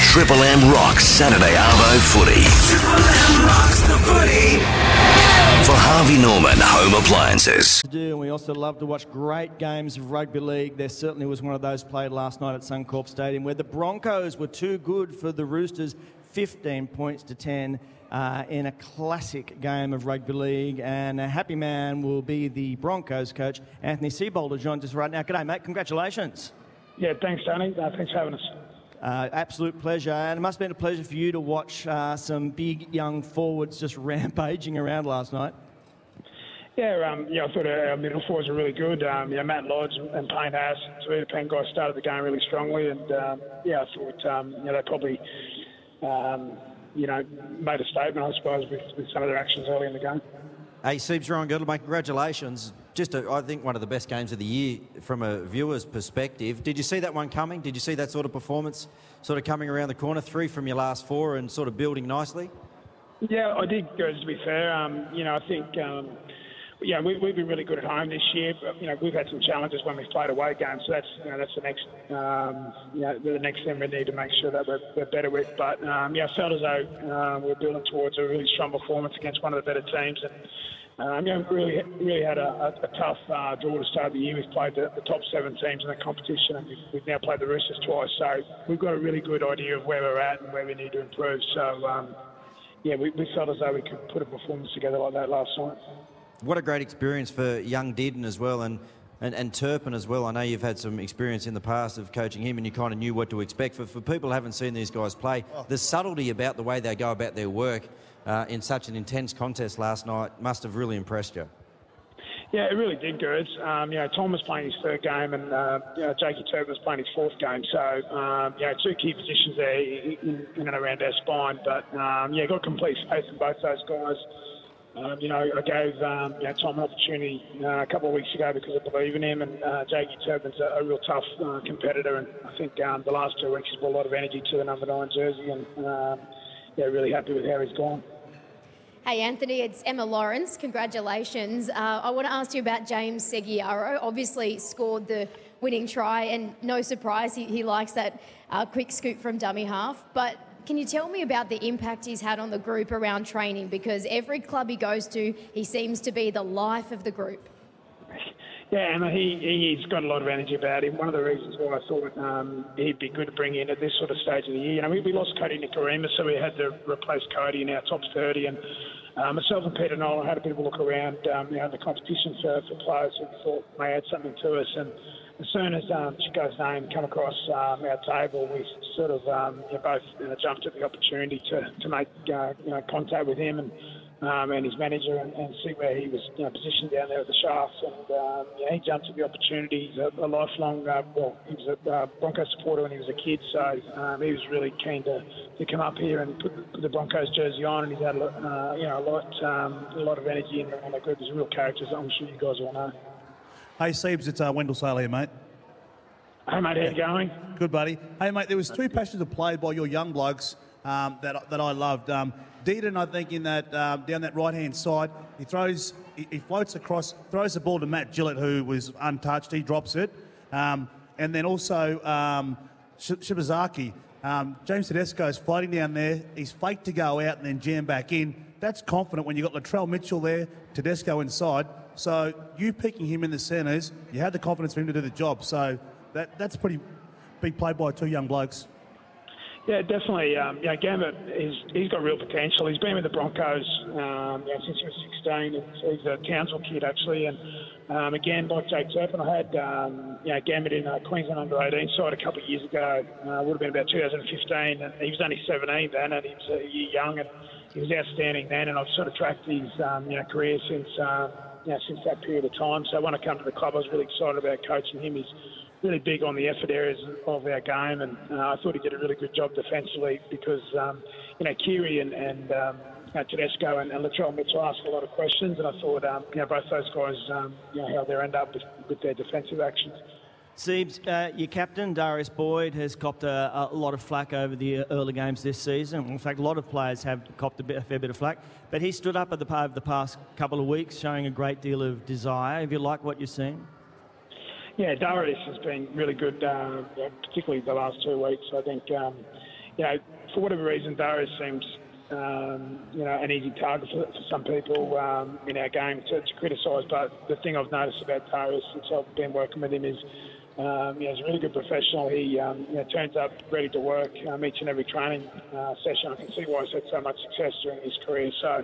Triple M rocks Saturday Arvo footy. Triple M rocks the footy. For Harvey Norman Home Appliances. And we also love to watch great games of rugby league. There certainly was one of those played last night at Suncorp Stadium where the Broncos were too good for the Roosters, 15 points to 10 in a classic game of rugby league. And a happy man will be the Broncos coach, Anthony Seibold, who joins us right now. G'day, mate. Congratulations. Yeah, thanks, Tony. Thanks for having us. Absolute pleasure. And it must have been a pleasure for you to watch some big young forwards just rampaging around last night. Yeah, I thought our middle forwards were really good. Matt Lodge and Payne Haas, two of the Penn guys started the game really strongly. And, I thought, they probably, made a statement, I suppose, with some of their actions early in the game. Hey, Siebes, Ryan Girdle, mate, congratulations. I think one of the best games of the year from a viewer's perspective. Did you see that one coming? Did you see that sort of performance sort of coming around the corner, 3 from your last 4 and sort of building nicely? Yeah, I did, to be fair. I think, we've been really good at home this year, but, we've had some challenges when we've played away games, so that's the next, the next thing we need to make sure that we're better with. But, I felt as though we're building towards a really strong performance against one of the better teams. And, really had a tough draw to start the year. We've played the top 7 teams in the competition, and we've now played the Roosters twice. So we've got a really good idea of where we're at and where we need to improve. So, we felt as though we could put a performance together like that last night. What a great experience for young Dearden as well, and Turpin as well. I know you've had some experience in the past of coaching him and you kind of knew what to expect. For people who haven't seen these guys play, the subtlety about the way they go about their work in such an intense contest last night must have really impressed you. Yeah, it really did, Gerds. Tom was playing his 3rd game and, Jakey Turpin was playing his 4th game. So, 2 key positions there in and around our spine. But, got complete faith in both those guys. I gave Tom an opportunity a couple of weeks ago because I believe in him, and Jakey Turpin's a real tough competitor, and I think the last 2 weeks he's brought a lot of energy to the number 9 jersey, and really happy with how he's gone. Hey Anthony, it's Emma Lawrence. Congratulations. I want to ask you about James Seguiaro. Obviously scored the winning try, and no surprise, he likes that quick scoop from dummy half. But can you tell me about the impact he's had on the group around training? Because every club he goes to, he seems to be the life of the group. Yeah, and he's got a lot of energy about him. One of the reasons why I thought he'd be good to bring in at this sort of stage of the year. We lost Cody Nikorima, so we had to replace Cody in our top 30. And myself and Peter Nolan had a bit of a look around the competition for players who we thought may add something to us. And as soon as Chico's name come across our table, we sort of both jumped at the opportunity to make contact with him and his manager and see where he was positioned down there at the shafts. And he jumped at the opportunity. He's a lifelong, he was a Broncos supporter when he was a kid, so he was really keen to come up here and put the Broncos jersey on, and he's had a lot of energy in the group. He's a real character, as I'm sure you guys all know. Hey, Siebes, it's Wendell Sale here, mate. Hey, mate, how you going? Good, buddy. Hey, mate, there was 2 passes of play by your young blokes that I loved. Dearden, I think, in that down that right-hand side, he floats across, throws the ball to Matt Gillett, who was untouched. He drops it. And then also Shibazaki. James Tedesco's floating down there. He's faked to go out and then jam back in. That's confident when you've got Latrell Mitchell there, Tedesco inside. So you picking him in the centres, you had the confidence for him to do the job. So that's pretty big play by 2 young blokes. Yeah, definitely. Gambit, he's got real potential. He's been with the Broncos since he was 16. He's a Townsville kid, actually. And again, like Jake Turpin, I had Gambit in Queensland under-18 side a couple of years ago. Would have been about 2015. And he was only 17 then, and he was a year young, and he was outstanding then. And I've sort of tracked his career since that period of time. So when I come to the club, I was really excited about coaching him. He's really big on the effort areas of our game, and I thought he did a really good job defensively because, Keary and Tedesco and Latrell Mitchell asked a lot of questions, and I thought, both those guys, held their end up with their defensive actions. Siebes, your captain, Darius Boyd, has copped a lot of flack over the early games this season. In fact, a lot of players have copped a fair bit of flack. But he stood up over the past couple of weeks, showing a great deal of desire. Have you liked what you've seen? Yeah, Darius has been really good, particularly the last 2 weeks. I think for whatever reason, Darius seems, an easy target for some people in our game to criticise. But the thing I've noticed about Darius since I've been working with him is he's a really good professional. He turns up ready to work each and every training session. I can see why he's had so much success during his career. So,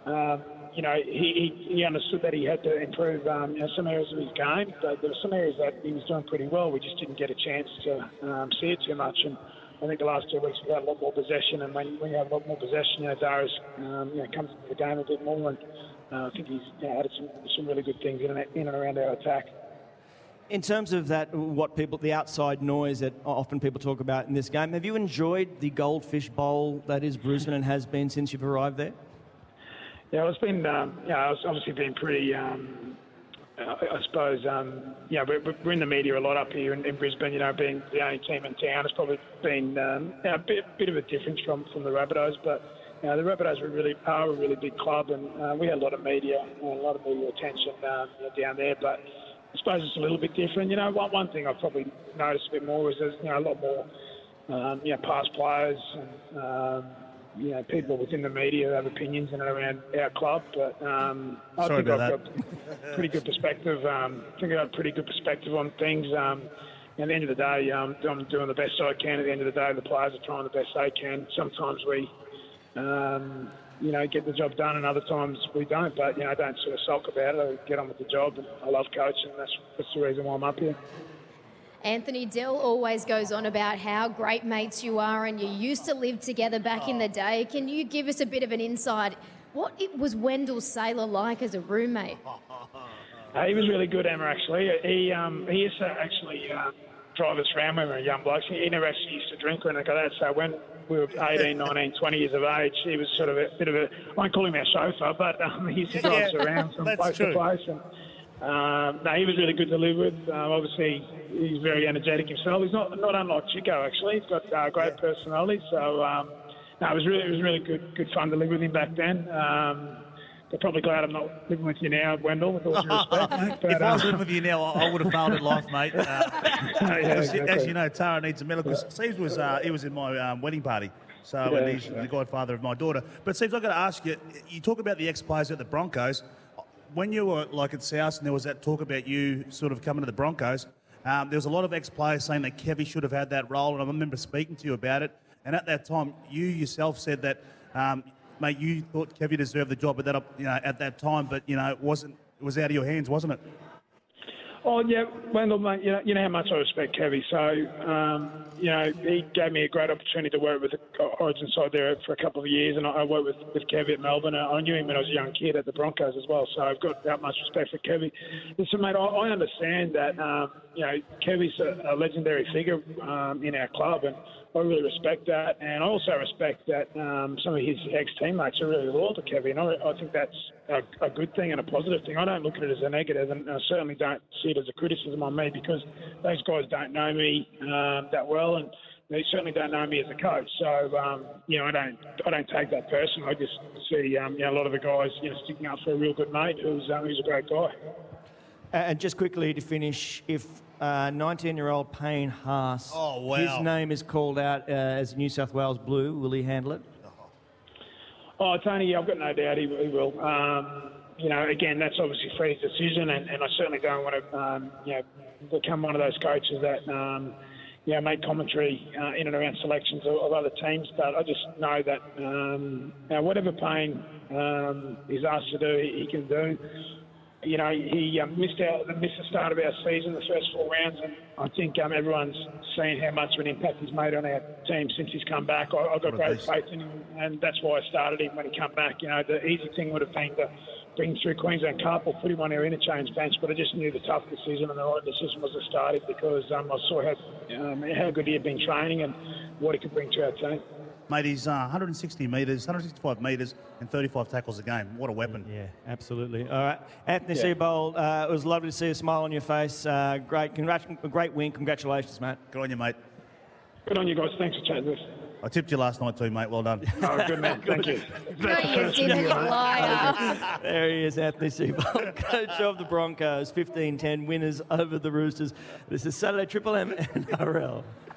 he understood that he had to improve some areas of his game. But there were some areas that he was doing pretty well. We just didn't get a chance to see it too much. And I think the last 2 weeks we've had a lot more possession. And when you have a lot more possession, Darius comes into the game a bit more. And I think he's added some really good things in and around our attack. In terms of that, the outside noise that often people talk about in this game, have you enjoyed the Goldfish Bowl that is Brisbane and has been since you've arrived there? Yeah, well, it's been, it's obviously been pretty, I suppose, we're in the media a lot up here in Brisbane, being the only team in town. It's probably been a bit of a difference from the Rabbitohs, but the Rabbitohs are a really big club, and we had a lot of media attention down there, but I suppose it's a little bit different. One thing I've probably noticed a bit more is there's a lot more past players and people within the media have opinions in and around our club. But I think I've got pretty good perspective. I think I've got a pretty good perspective on things. At the end of the day, I'm doing the best I can. At the end of the day, the players are trying the best they can. Sometimes we get the job done, and other times we don't. But, I don't sort of sulk about it. I get on with the job, and I love coaching. That's the reason why I'm up here. Anthony, Dell always goes on about how great mates you are and you used to live together back in the day. Can you give us a bit of an insight? What was Wendell Saylor like as a roommate? He was really good, Emma, actually. He used to actually drive us around when we were young blokes. He never actually used to drink or anything like that. So when we were 18, 19, 20 years of age, he was sort of a bit of a, I won't call him our chauffeur, but he used to drive us around from place to place. And, he was really good to live with. Obviously, he's very energetic himself. He's not unlike Chico, actually. He's got great personality. So, it was really good fun to live with him back then. I'm probably glad I'm not living with you now, Wendell, with all due respect, mate. But, if I was living with you now, I would have failed at life, mate. Exactly. As you know, Tara needs a medal. Because Steve was in my wedding party. So and he's the godfather of my daughter. But Steve, I've got to ask you, you talk about the ex-players at the Broncos. When you were at South and there was that talk about you sort of coming to the Broncos, there was a lot of ex-players saying that Kevy should have had that role. And I remember speaking to you about it. And at that time, you yourself said that, mate, you thought Kevy deserved the job at that time, but, it was out of your hands, wasn't it? Oh, yeah, Wendell, mate, you know how much I respect Kevy. So, he gave me a great opportunity to work with the Origin side there for a couple of years, and I worked with Kevy at Melbourne. I knew him when I was a young kid at the Broncos as well, so I've got that much respect for Kevy. Listen, mate, I understand that, Kevy's a legendary figure in our club, and I really respect that, and I also respect that some of his ex-teammates are really loyal to Kevy, and I think that's a good thing and a positive thing. I don't look at it as a negative, and I certainly don't see it as a criticism on me because those guys don't know me that well, and they certainly don't know me as a coach. So, I don't take that personally. I just see a lot of the guys sticking up for a real good mate who's a great guy. And just quickly to finish, if 19-year-old Payne Haas, his name is called out as New South Wales Blue, will he handle it? Oh, Tony, I've got no doubt he will. Again, that's obviously Freddie's decision, and I certainly don't want to, become one of those coaches that, make commentary in and around selections of other teams. But I just know that whatever Payne is asked to do, he can do. He missed the start of our season, the first 4 rounds, and I think everyone's seen how much of an impact he's made on our team since he's come back. I've got great faith in him, and that's why I started him when he came back. The easy thing would have been to bring him through Queensland Cup or put him on our interchange bench, but I just knew the tough decision and the right decision was to start him because I saw how good he had been training and what he could bring to our team. Mate, he's 165 metres and 35 tackles a game. What a weapon. Yeah, absolutely. All right. Anthony Seibold, it was lovely to see a smile on your face. Great win. Congratulations, mate. Good on you, mate. Good on you guys. Thanks for chatting with us. I tipped you last night too, mate. Well done. Oh, good man. Thank you. No, you didn't, liar. There he is, Anthony Seibold, coach of the Broncos, 15-10 winners over the Roosters. This is Saturday Triple M NRL.